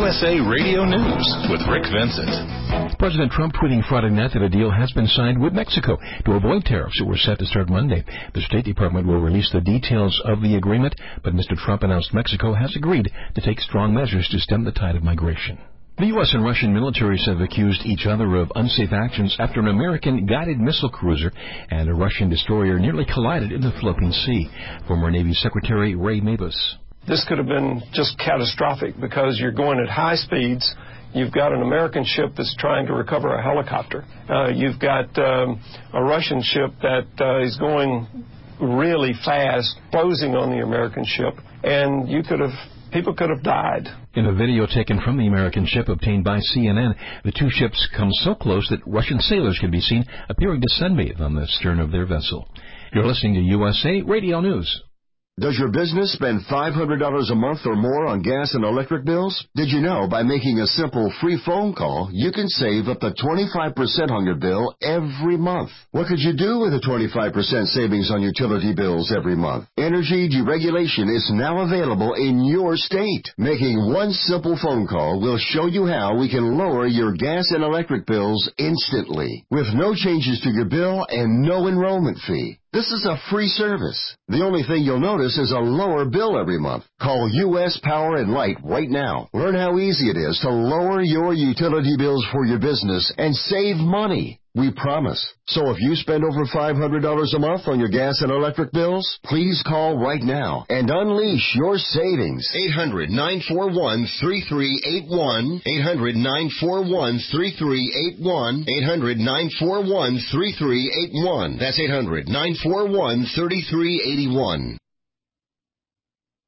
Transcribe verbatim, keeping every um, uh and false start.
S A Radio News with Rick Vincent. President Trump tweeting Friday night that a deal has been signed with Mexico to avoid tariffs that were set to start Monday. The State Department will release the details of the agreement, but Mister Trump announced Mexico has agreed to take strong measures to stem the tide of migration. The U S and Russian militaries have accused each other of unsafe actions after an American guided missile cruiser and a Russian destroyer nearly collided in the Philippine Sea. Former Navy Secretary Ray Mabus. This could have been just catastrophic because you're going at high speeds. You've got an American ship that's trying to recover a helicopter. Uh, you've got um, a Russian ship that uh, is going really fast, closing on the American ship, and you could have people could have died. In a video taken from the American ship obtained by C N N, the two ships come so close that Russian sailors can be seen appearing to sunbathe on the stern of their vessel. You're listening to U S A Radio News. Does your business spend five hundred dollars a month or more on gas and electric bills? Did you know by making a simple free phone call, you can save up to twenty-five percent on your bill every month? What could you do with a twenty-five percent savings on utility bills every month? Energy deregulation is now available in your state. Making one simple phone call will show you how we can lower your gas and electric bills instantly, with no changes to your bill and no enrollment fee. This is a free service. The only thing you'll notice is a lower bill every month. Call U S Power and Light right now. Learn how easy it is to lower your utility bills for your business and save money. We promise. So if you spend over five hundred dollars a month on your gas and electric bills, please call right now and unleash your savings. eight hundred, nine four one, three three eight one. eight hundred, nine four one, three three eight one. eight hundred, nine four one, three three eight one. That's eight hundred, nine four one, three three eight one.